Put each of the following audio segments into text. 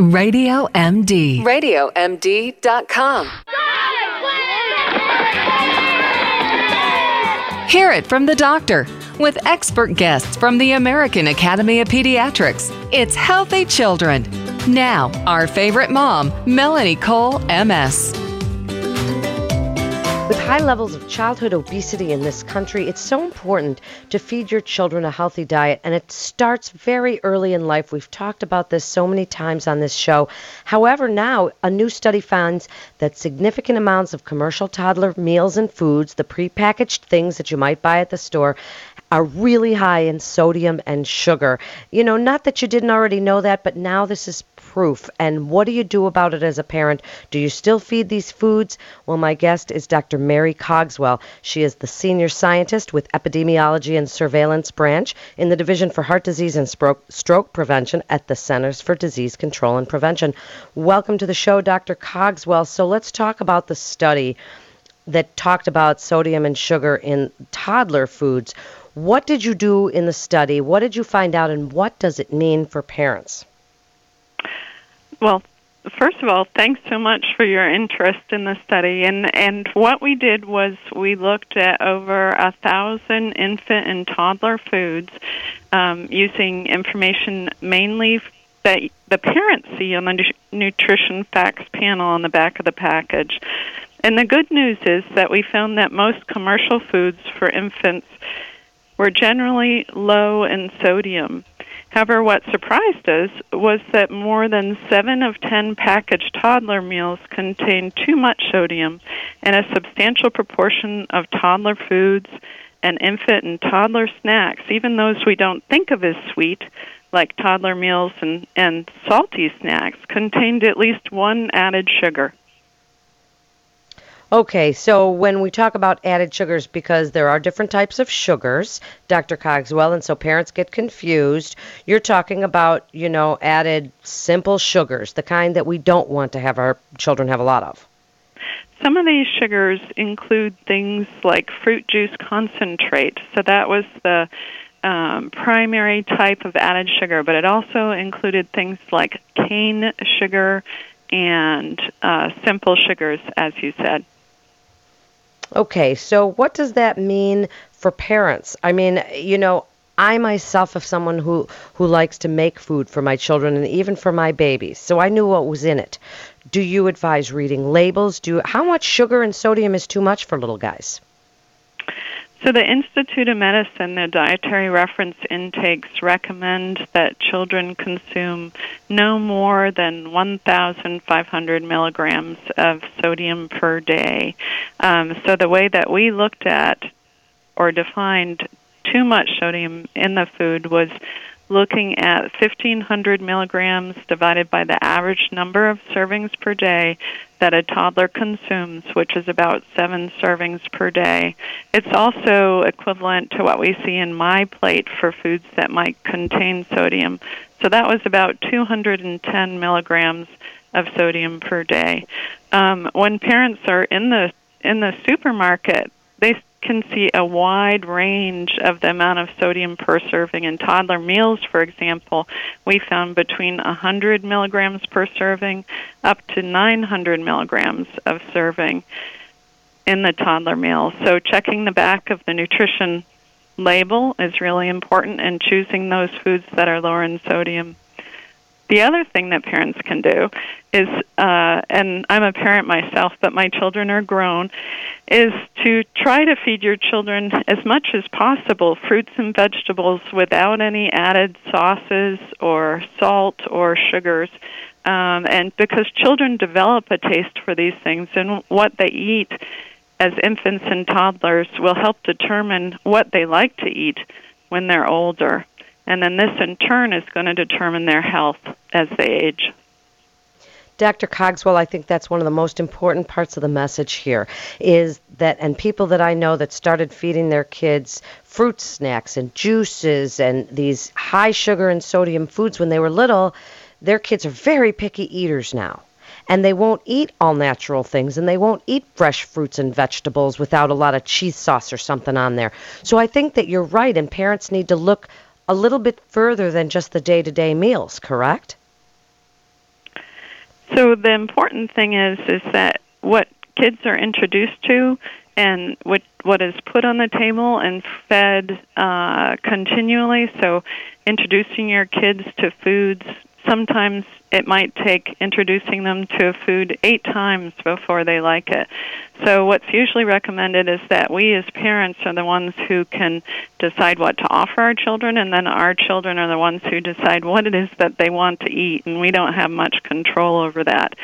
Radio MD. RadioMD.com. Hear it from the doctor with expert guests from the American Academy of Pediatrics. It's Healthy Children. Now, our favorite mom, Melanie Cole, MS. With high levels of childhood obesity in this country, it's so important to feed your children a healthy diet, and it starts very early in life. We've talked about this so many times on this show. However, now a new study finds that significant amounts of commercial toddler meals and foods, the prepackaged things that you might buy at the store, are really high in sodium and sugar. You know, not that you didn't already know that, but now this is proof. And what do you do about it as a parent? Do you still feed these foods? Well, my guest is Dr. Mary Cogswell. She is the senior scientist with Epidemiology and Surveillance Branch in the Division for Heart Disease and Stroke Prevention at the Centers for Disease Control and Prevention. Welcome to the show, Dr. Cogswell. So let's talk about the study that talked about sodium and sugar in toddler foods. What did you do in the study? What did you find out, and what does it mean for parents? Well, first of all, thanks so much for your interest in the study. And what we did was we looked at over 1,000 infant and toddler foods using information mainly that the parents see on the nutrition facts panel on the back of the package. And the good news is that we found that most commercial foods for infants were generally low in sodium. However, what surprised us was that more than 7 of 10 packaged toddler meals contained too much sodium, and a substantial proportion of toddler foods and infant and toddler snacks, even those we don't think of as sweet, like toddler meals and salty snacks, contained at least one added sugar. Okay, so when we talk about added sugars, because there are different types of sugars, Dr. Cogswell, and so parents get confused, you're talking about, added simple sugars, the kind that we don't want to have our children have a lot of. Some of these sugars include things like fruit juice concentrate, so that was the primary type of added sugar, but it also included things like cane sugar and simple sugars, as you said. Okay, so what does that mean for parents? I mean, I myself am someone who likes to make food for my children and even for my babies, so I knew what was in it. Do you advise reading labels? How much sugar and sodium is too much for little guys? So the Institute of Medicine, their dietary reference intakes recommend that children consume no more than 1,500 milligrams of sodium per day. So the way that we looked at or defined too much sodium in the food was looking at 1,500 milligrams divided by the average number of servings per day that a toddler consumes, which is about 7 servings per day. It's also equivalent to what we see in My Plate for foods that might contain sodium. So that was about 210 milligrams of sodium per day. When parents are in the supermarket, they can see a wide range of the amount of sodium per serving. In toddler meals, for example, we found between 100 milligrams per serving up to 900 milligrams of serving in the toddler meal. So checking the back of the nutrition label is really important, and choosing those foods that are lower in sodium. The other thing that parents can do is, and I'm a parent myself, but my children are grown, is to try to feed your children as much as possible fruits and vegetables without any added sauces or salt or sugars. And because children develop a taste for these things, and what they eat as infants and toddlers will help determine what they like to eat when they're older. And then this, in turn, is going to determine their health as they age. Dr. Cogswell, I think that's one of the most important parts of the message here is that, and people that I know that started feeding their kids fruit snacks and juices and these high sugar and sodium foods when they were little, their kids are very picky eaters now. And they won't eat all natural things, and they won't eat fresh fruits and vegetables without a lot of cheese sauce or something on there. So I think that you're right, and parents need to look a little bit further than just the day-to-day meals, correct? So the important thing is that what kids are introduced to and what is put on the table and fed continually. So introducing your kids to foods, sometimes it might take introducing them to a food 8 times before they like it. So what's usually recommended is that we as parents are the ones who can decide what to offer our children, and then our children are the ones who decide what it is that they want to eat, and we don't have much control over that.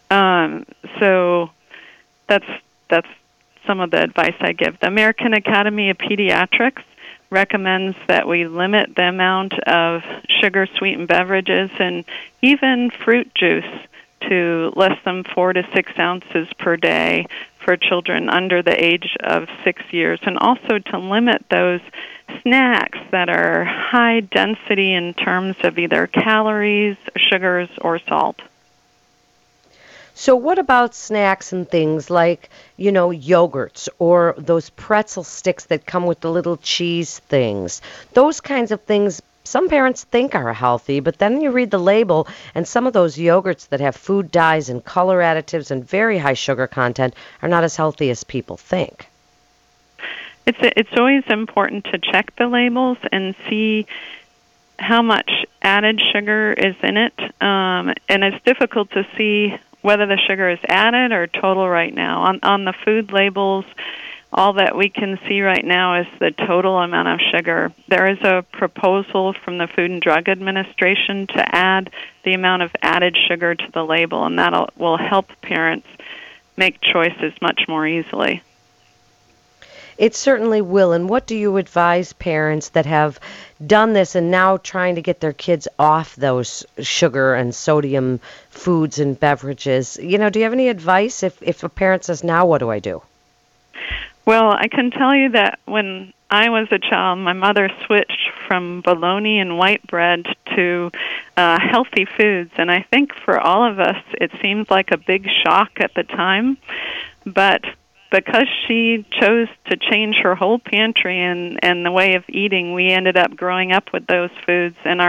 So that's some of the advice I give. The American Academy of Pediatrics recommends that we limit the amount of sugar-sweetened beverages and even fruit juice to less than 4 to 6 ounces per day for children under the age of 6 years, and also to limit those snacks that are high density in terms of either calories, sugars, or salt. So what about snacks and things like, yogurts or those pretzel sticks that come with the little cheese things? Those kinds of things some parents think are healthy, but then you read the label and some of those yogurts that have food dyes and color additives and very high sugar content are not as healthy as people think. It's always important to check the labels and see how much added sugar is in it, and it's difficult to see whether the sugar is added or total right now. On the food labels, all that we can see right now is the total amount of sugar. There is a proposal from the Food and Drug Administration to add the amount of added sugar to the label, and that will help parents make choices much more easily. It certainly will. And what do you advise parents that have done this and now trying to get their kids off those sugar and sodium foods and beverages? Do you have any advice if a parent says, now what do I do? Well, I can tell you that when I was a child, my mother switched from bologna and white bread to healthy foods. And I think for all of us, it seemed like a big shock at the time. But because she chose to change her whole pantry and the way of eating, we ended up growing up with those foods, and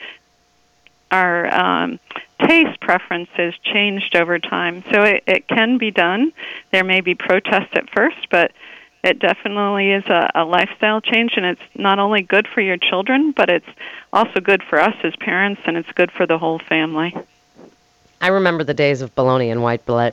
our taste preferences changed over time. So it can be done. There may be protest at first, but it definitely is a lifestyle change, and it's not only good for your children, but it's also good for us as parents, and it's good for the whole family. I remember the days of bologna and white bread.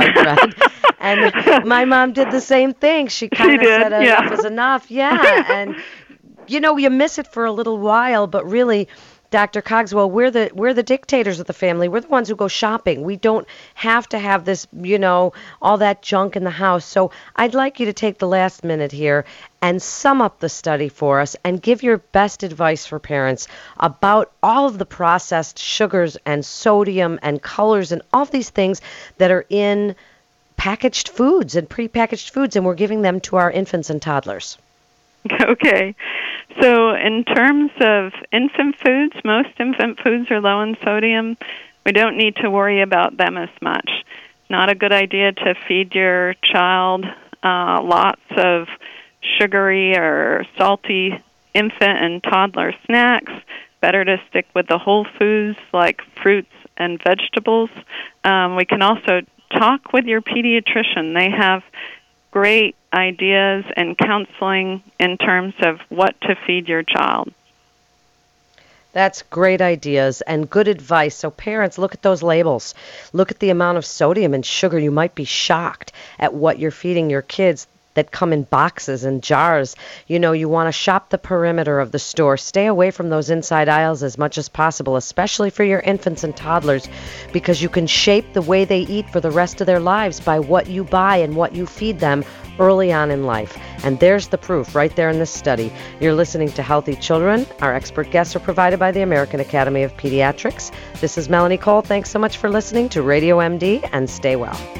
And my mom did the same thing. She kind of said enough is enough. Yeah. And, you miss it for a little while, but really, Dr. Cogswell, we're the dictators of the family. We're the ones who go shopping. We don't have to have this, all that junk in the house. So I'd like you to take the last minute here and sum up the study for us and give your best advice for parents about all of the processed sugars and sodium and colors and all of these things that are in packaged foods and prepackaged foods, and we're giving them to our infants and toddlers. Okay. So in terms of infant foods, most infant foods are low in sodium. We don't need to worry about them as much. Not a good idea to feed your child lots of sugary or salty infant and toddler snacks. Better to stick with the whole foods like fruits and vegetables. We can also talk with your pediatrician. They have great ideas and counseling in terms of what to feed your child. That's great ideas and good advice. So parents, look at those labels. Look at the amount of sodium and sugar. You might be shocked at what you're feeding your kids that come in boxes and jars. You want to shop the perimeter of the store. Stay away from those inside aisles as much as possible, especially for your infants and toddlers, because you can shape the way they eat for the rest of their lives by what you buy and what you feed them early on in life. And there's the proof right there in this study. You're listening to Healthy Children. Our expert guests are provided by the American Academy of Pediatrics. This is Melanie Cole. Thanks so much for listening to Radio MD, and stay well.